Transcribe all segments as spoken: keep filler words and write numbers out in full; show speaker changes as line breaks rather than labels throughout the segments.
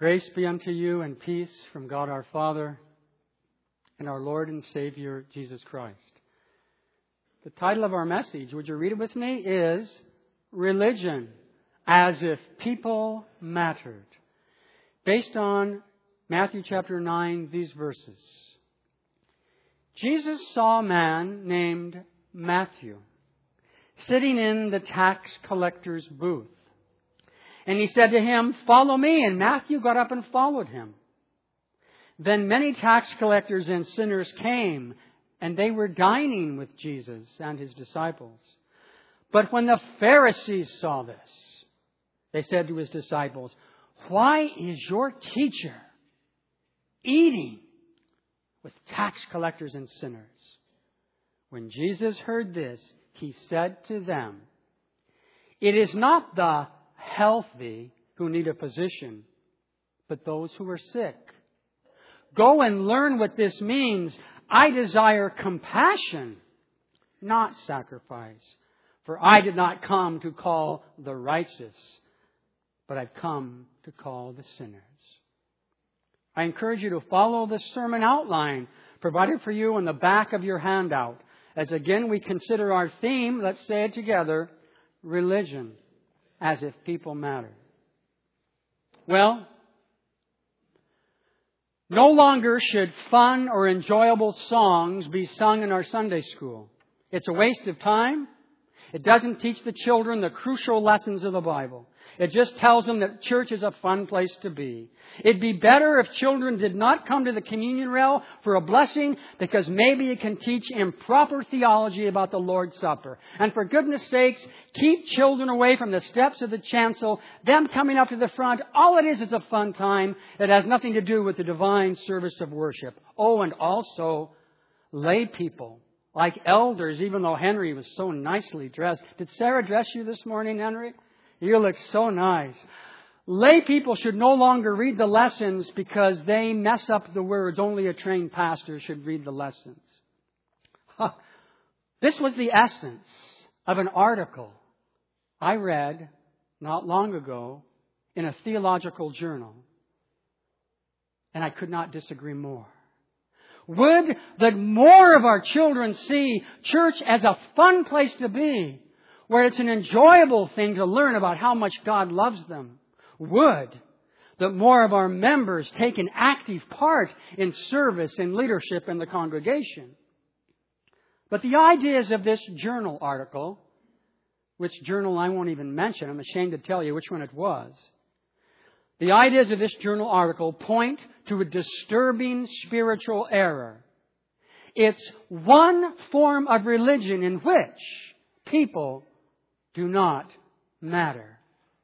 Grace be unto you and peace from God our Father and our Lord and Savior, Jesus Christ. The title of our message, would you read it with me, is Religion as if People Mattered. Based on Matthew chapter nine, these verses. Jesus saw a man named Matthew sitting in the tax collector's booth. And he said to him, "Follow me." And Matthew got up and followed him. Then many tax collectors and sinners came, and they were dining with Jesus and his disciples. But when the Pharisees saw this, they said to his disciples, "Why is your teacher eating with tax collectors and sinners?" When Jesus heard this, he said to them, "It is not the healthy who need a physician, but those who are sick. Go and learn what this means. I desire compassion, not sacrifice. For I did not come to call the righteous, but I've come to call the sinners." I encourage you to follow the sermon outline provided for you on the back of your handout. As again we consider our theme, let's say it together, religion as if people matter. Well, no longer should fun or enjoyable songs be sung in our Sunday school. It's a waste of time. It doesn't teach the children the crucial lessons of the Bible. It just tells them that church is a fun place to be. It'd be better if children did not come to the communion rail for a blessing, because maybe it can teach improper theology about the Lord's Supper. And for goodness sakes, keep children away from the steps of the chancel. Them coming up to the front, all it is is a fun time. It has nothing to do with the divine service of worship. Oh, and also lay people, like elders, even though Henry was so nicely dressed. Did Sarah dress you this morning, Henry? You look so nice. Lay people should no longer read the lessons because they mess up the words. Only a trained pastor should read the lessons. Huh. This was the essence of an article I read not long ago in a theological journal. And I could not disagree more. Would that more of our children see church as a fun place to be, where it's an enjoyable thing to learn about how much God loves them. Would that more of our members take an active part in service and leadership in the congregation. But the ideas of this journal article, which journal I won't even mention, I'm ashamed to tell you which one it was. The ideas of this journal article point to a disturbing spiritual error. It's one form of religion in which people do not matter.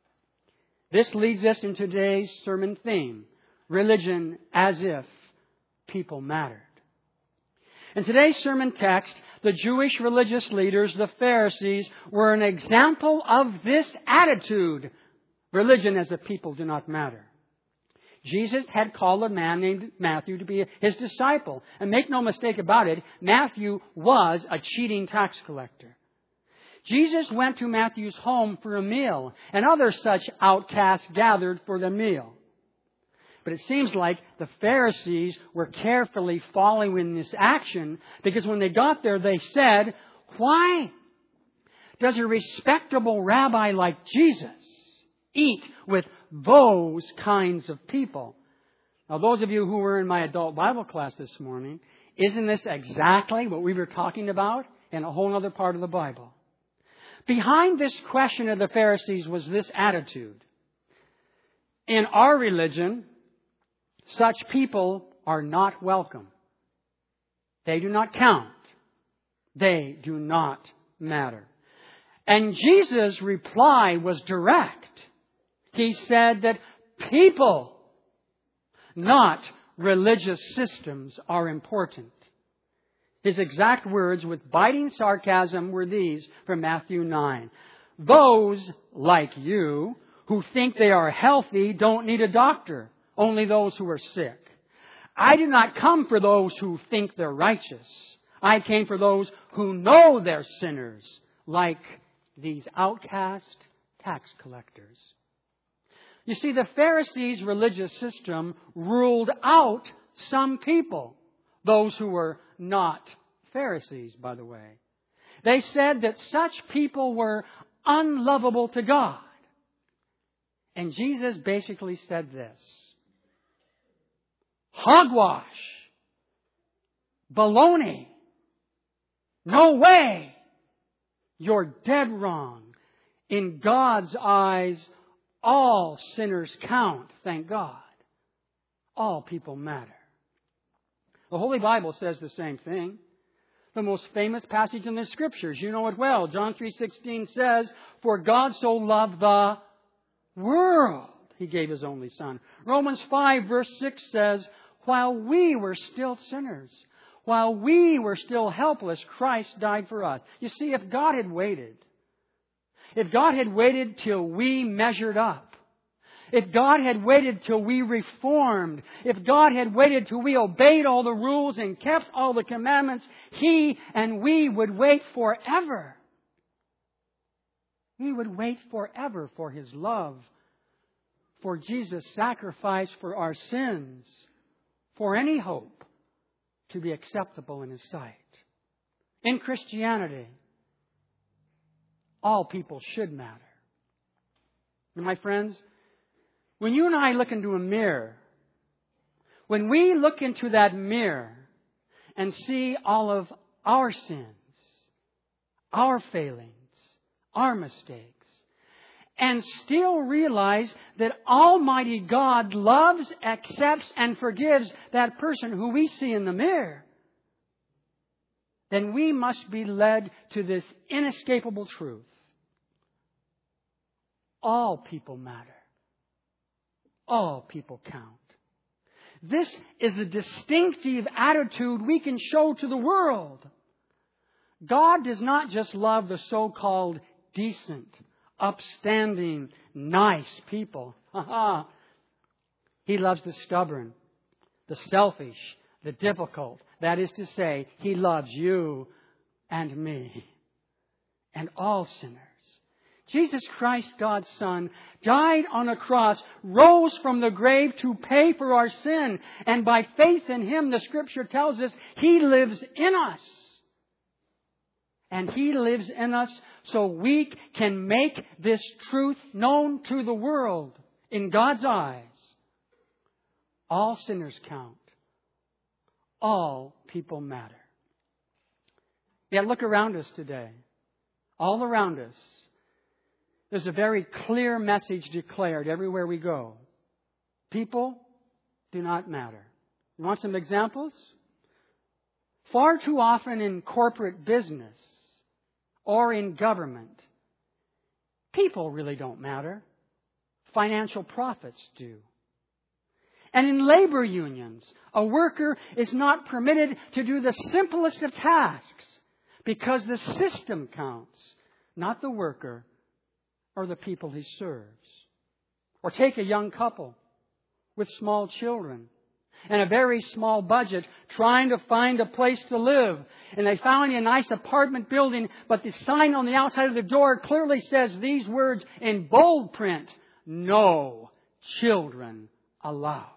This leads us into today's sermon theme, religion as if people mattered. In today's sermon text, the Jewish religious leaders, the Pharisees, were an example of this attitude, religion as if people do not matter. Jesus had called a man named Matthew to be his disciple. And make no mistake about it, Matthew was a cheating tax collector. Jesus went to Matthew's home for a meal, and other such outcasts gathered for the meal. But it seems like the Pharisees were carefully following this action, because when they got there, they said, "Why does a respectable rabbi like Jesus eat with those kinds of people?" Now, those of you who were in my adult Bible class this morning, isn't this exactly what we were talking about in a whole other part of the Bible? Behind this question of the Pharisees was this attitude. In our religion, such people are not welcome. They do not count. They do not matter. And Jesus' reply was direct. He said that people, not religious systems, are important. His exact words with biting sarcasm were these from Matthew nine. "Those like you who think they are healthy don't need a doctor, only those who are sick. I did not come for those who think they're righteous. I came for those who know they're sinners, like these outcast tax collectors." You see, the Pharisees' religious system ruled out some people, those who were not Pharisees, by the way. They said that such people were unlovable to God. And Jesus basically said this: hogwash, baloney, no way, you're dead wrong. In God's eyes, all sinners count, thank God. All people matter. The Holy Bible says the same thing. The most famous passage in the Scriptures, you know it well. John three sixteen says, "For God so loved the world, He gave His only Son." Romans five verse six says, "While we were still sinners, while we were still helpless, Christ died for us." You see, if God had waited, if God had waited till we measured up, if God had waited till we reformed, if God had waited till we obeyed all the rules and kept all the commandments, He and we would wait forever. We would wait forever for His love, for Jesus' sacrifice for our sins, for any hope to be acceptable in His sight. In Christianity, all people should matter. And my friends, when you and I look into a mirror, when we look into that mirror and see all of our sins, our failings, our mistakes, and still realize that Almighty God loves, accepts, and forgives that person who we see in the mirror, then we must be led to this inescapable truth: all people matter. All people count. This is a distinctive attitude we can show to the world. God does not just love the so-called decent, upstanding, nice people. He loves the stubborn, the selfish, the difficult. That is to say, He loves you and me and all sinners. Jesus Christ, God's Son, died on a cross, rose from the grave to pay for our sin. And by faith in Him, the Scripture tells us, He lives in us. And He lives in us so we can make this truth known to the world. In God's eyes, all sinners count. All people matter. Yet look around us today. All around us, there's a very clear message declared everywhere we go. People do not matter. You want some examples? Far too often in corporate business or in government, people really don't matter. Financial profits do. And in labor unions, a worker is not permitted to do the simplest of tasks because the system counts, not the worker or the people he serves. Or take a young couple with small children and a very small budget trying to find a place to live. And they found a nice apartment building, but the sign on the outside of the door clearly says these words in bold print: "No children allowed."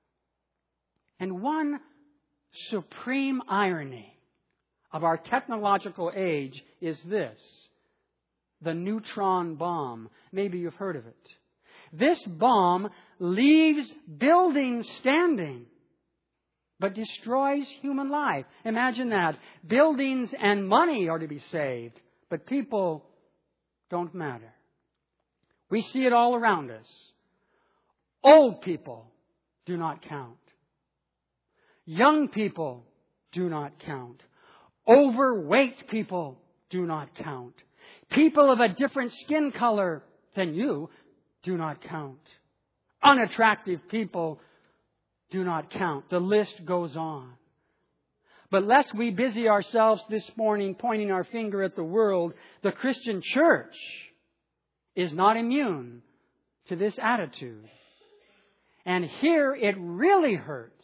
And one supreme irony of our technological age is this: the neutron bomb. Maybe you've heard of it. This bomb leaves buildings standing, but destroys human life. Imagine that. Buildings and money are to be saved, but people don't matter. We see it all around us. Old people do not count. Young people do not count. Overweight people do not count. People of a different skin color than you do not count. Unattractive people do not count. The list goes on. But lest we busy ourselves this morning pointing our finger at the world, the Christian church is not immune to this attitude. And here it really hurts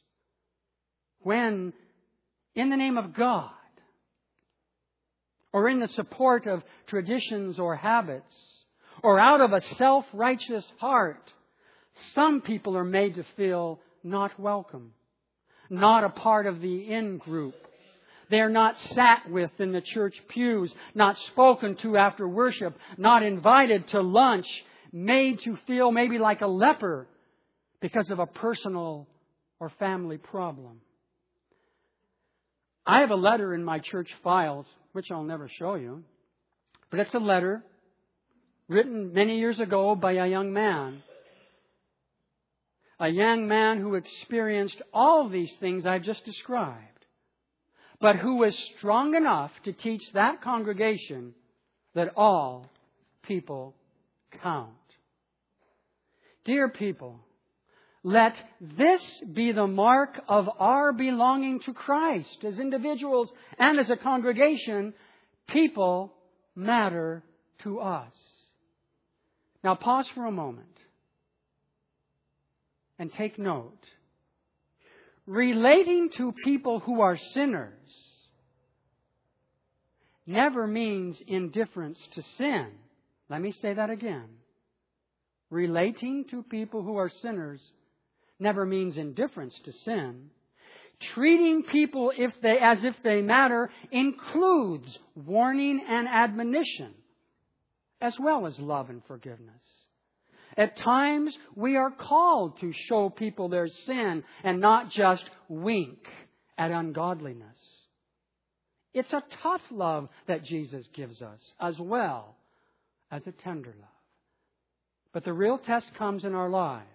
when, in the name of God, or in the support of traditions or habits, or out of a self-righteous heart, Some people are made to feel not welcome, not a part of the in-group. They're not sat with in the church pews, not spoken to after worship, not invited to lunch, made to feel maybe like a leper because of a personal or family problem. I have a letter in my church files, which I'll never show you, but it's a letter written many years ago by a young man. A young man who experienced all these things I've just described, but who was strong enough to teach that congregation that all people count. Dear people, let this be the mark of our belonging to Christ. As individuals and as a congregation, people matter to us. Now pause for a moment and take note. Relating to people who are sinners never means indifference to sin. Let me say that again. Relating to people who are sinners never means indifference to sin. Treating people if they, as if they matter includes warning and admonition, as well as love and forgiveness. At times, we are called to show people their sin and not just wink at ungodliness. It's a tough love that Jesus gives us, as well as a tender love. But the real test comes in our lives.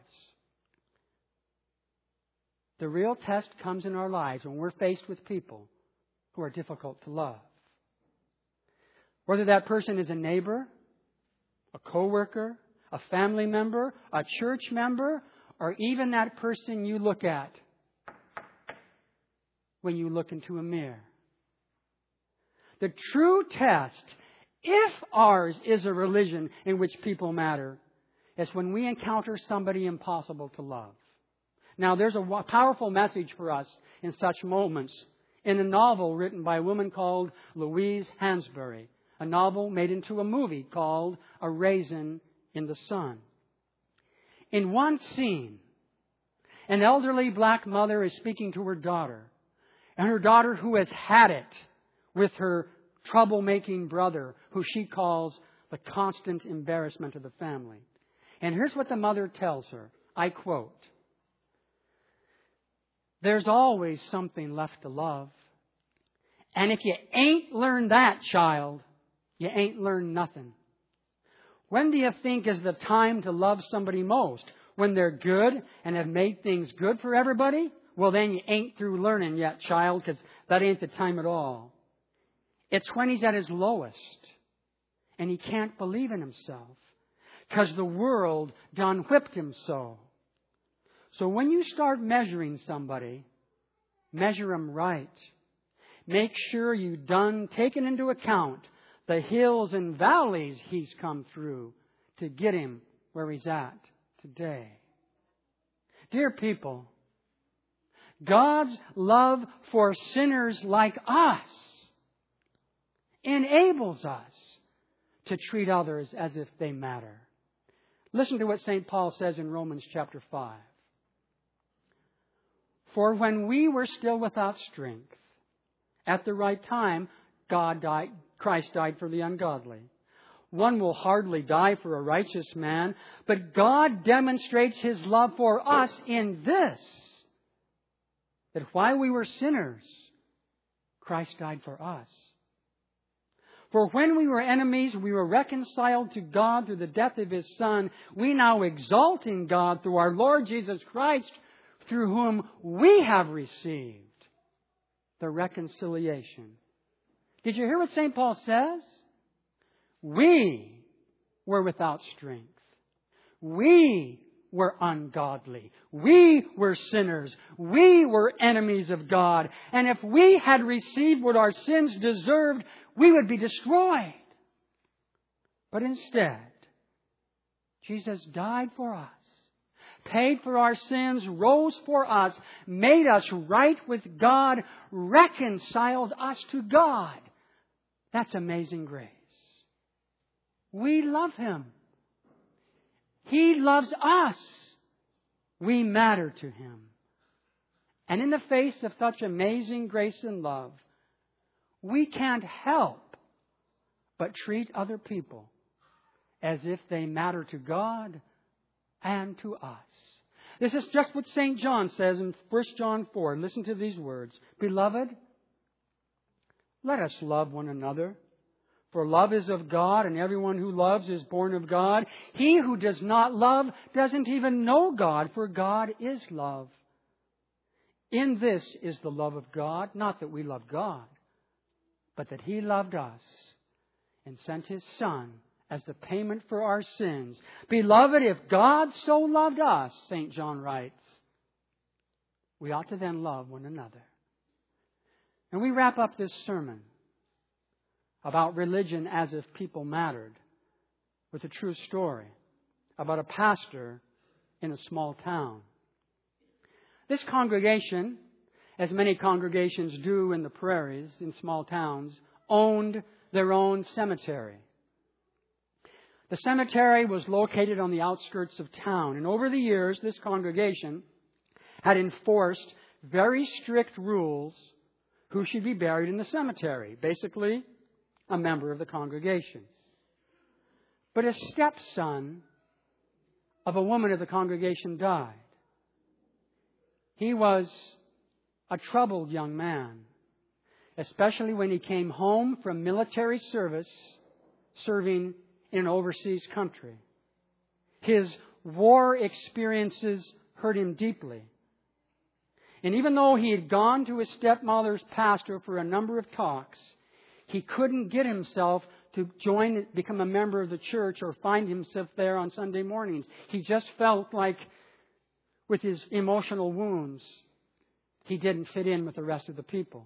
The real test comes in our lives when we're faced with people who are difficult to love. Whether that person is a neighbor, a coworker, a family member, a church member, or even that person you look at when you look into a mirror. The true test, if ours is a religion in which people matter, is when we encounter somebody impossible to love. Now, there's a powerful message for us in such moments in a novel written by a woman called Louise Hansberry, a novel made into a movie called A Raisin in the Sun. In one scene, an elderly black mother is speaking to her daughter, and her daughter, who has had it with her troublemaking brother, who she calls the constant embarrassment of the family. And here's what the mother tells her. I quote, "There's always something left to love. And if you ain't learned that, child, you ain't learned nothing. When do you think is the time to love somebody most? When they're good and have made things good for everybody? Well, then you ain't through learning yet, child, because that ain't the time at all. It's when he's at his lowest and he can't believe in himself because the world done whipped him so. So when you start measuring somebody, measure him right. Make sure you done taken into account the hills and valleys he's come through to get him where he's at today." Dear people, God's love for sinners like us enables us to treat others as if they matter. Listen to what Saint Paul says in Romans chapter five. "For when we were still without strength, at the right time, God died, Christ died for the ungodly. One will hardly die for a righteous man, but God demonstrates His love for us in this, that while we were sinners, Christ died for us. For when we were enemies, we were reconciled to God through the death of His Son. We now exalt in God through our Lord Jesus Christ, through whom we have received the reconciliation." Did you hear what Saint Paul says? We were without strength. We were ungodly. We were sinners. We were enemies of God. And if we had received what our sins deserved, we would be destroyed. But instead, Jesus died for us, paid for our sins, rose for us, made us right with God, reconciled us to God. That's amazing grace. We love Him. He loves us. We matter to Him. And in the face of such amazing grace and love, we can't help but treat other people as if they matter to God and to us. This is just what Saint John says in First John four. Listen to these words. Beloved, let us love one another. For love is of God, and everyone who loves is born of God. He who does not love doesn't even know God, for God is love. In this is the love of God, not that we love God, but that He loved us and sent His Son as the payment for our sins. Beloved, if God so loved us, Saint John writes, we ought to then love one another. And we wrap up this sermon about religion as if people mattered with a true story about a pastor in a small town. This congregation, as many congregations do in the prairies, in small towns, owned their own cemetery. The cemetery was located on the outskirts of town. And over the years, this congregation had enforced very strict rules who should be buried in the cemetery. Basically, a member of the congregation. But a stepson of a woman of the congregation died. He was a troubled young man, especially when he came home from military service, serving in an overseas country. His war experiences hurt him deeply. And even though he had gone to his stepmother's pastor for a number of talks, he couldn't get himself to join, become a member of the church or find himself there on Sunday mornings. He just felt like, with his emotional wounds, he didn't fit in with the rest of the people.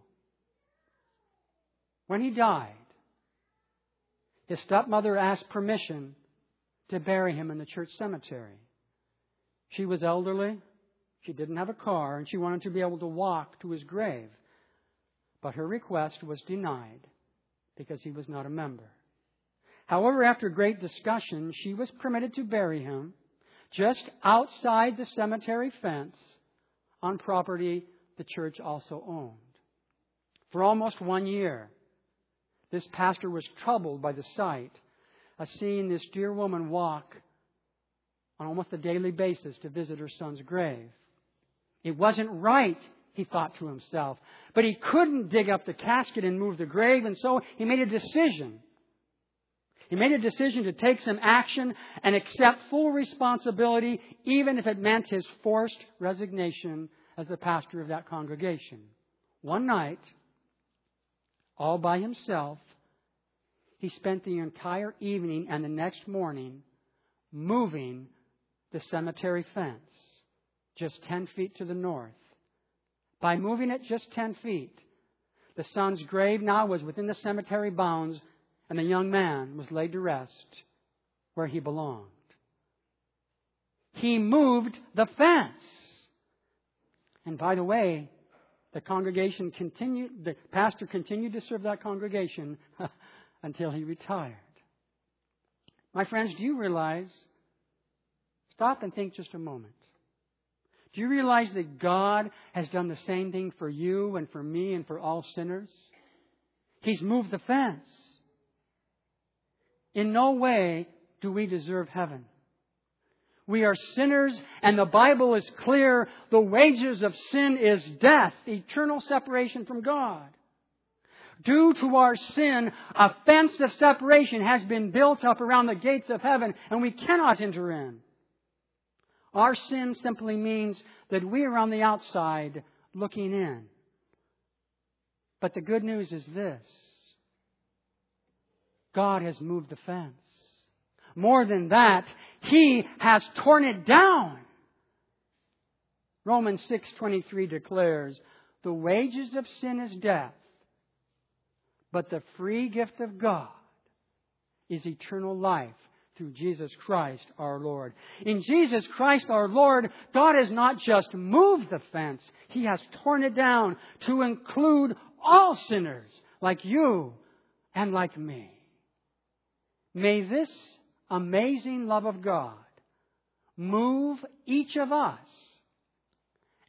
When he died, his stepmother asked permission to bury him in the church cemetery. She was elderly, she didn't have a car, and she wanted to be able to walk to his grave. But her request was denied because he was not a member. However, after great discussion, she was permitted to bury him just outside the cemetery fence on property the church also owned. For almost one year, this pastor was troubled by the sight of seeing this dear woman walk on almost a daily basis to visit her son's grave. It wasn't right, he thought to himself. But he couldn't dig up the casket and move the grave, and so he made a decision. He made a decision to take some action and accept full responsibility, even if it meant his forced resignation as the pastor of that congregation. One night, all by himself, he spent the entire evening and the next morning moving the cemetery fence just ten feet to the north. By moving it just ten feet, the son's grave now was within the cemetery bounds, and the young man was laid to rest where he belonged. He moved the fence. And by the way, the congregation continued, the pastor continued to serve that congregation until he retired. My friends, do you realize, stop and think just a moment. Do you realize that God has done the same thing for you and for me and for all sinners? He's moved the fence. In no way do we deserve heaven. We are sinners, and the Bible is clear. The wages of sin is death, eternal separation from God. Due to our sin, a fence of separation has been built up around the gates of heaven, and we cannot enter in. Our sin simply means that we are on the outside looking in. But the good news is this: God has moved the fence. More than that, He has torn it down. Romans six twenty-three declares, "The wages of sin is death, but the free gift of God is eternal life through Jesus Christ our Lord." In Jesus Christ our Lord, God has not just moved the fence, He has torn it down to include all sinners like you and like me. May this amazing love of God move each of us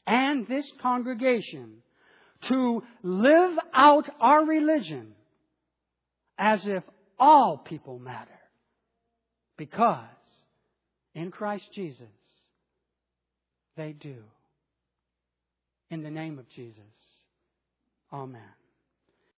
and this congregation to live out our religion as if all people matter. Because in Christ Jesus, they do. In the name of Jesus. Amen.